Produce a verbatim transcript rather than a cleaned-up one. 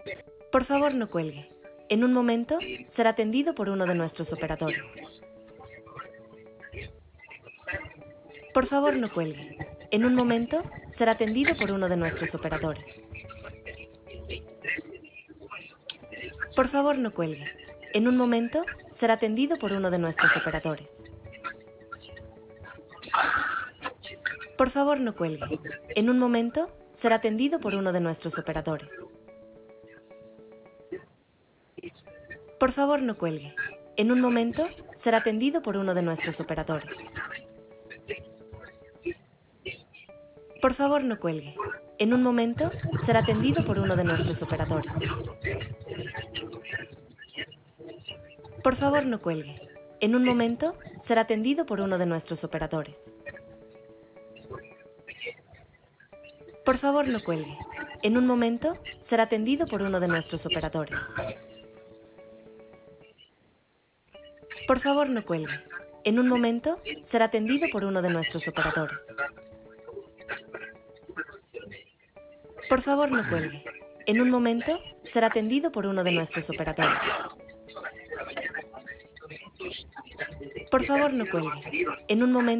Por favor, no cuelgue. En un momento será atendido por uno de nuestros operadores. Por favor, no cuelgue. En un momento será atendido por uno de nuestros operadores. Por favor, no cuelgue. En un momento será atendido por uno de nuestros operadores. Por favor, no cuelgue. En un momento será atendido por uno de nuestros operadores. Por favor, no cuelgue. En un momento será atendido por uno de nuestros operadores. Por favor, no cuelgue. En un momento será atendido por uno de nuestros operadores. Por favor, no cuelgue. En un momento será atendido por uno de nuestros operadores. Por favor, no cuelgue. En un momento será atendido por uno de nuestros operadores. Por favor, no cuelgue. En un momento será atendido por uno de nuestros operadores. Por favor, no cuelgue. En un momento será atendido por uno de nuestros operadores. Por favor, no cuelgue. En un momento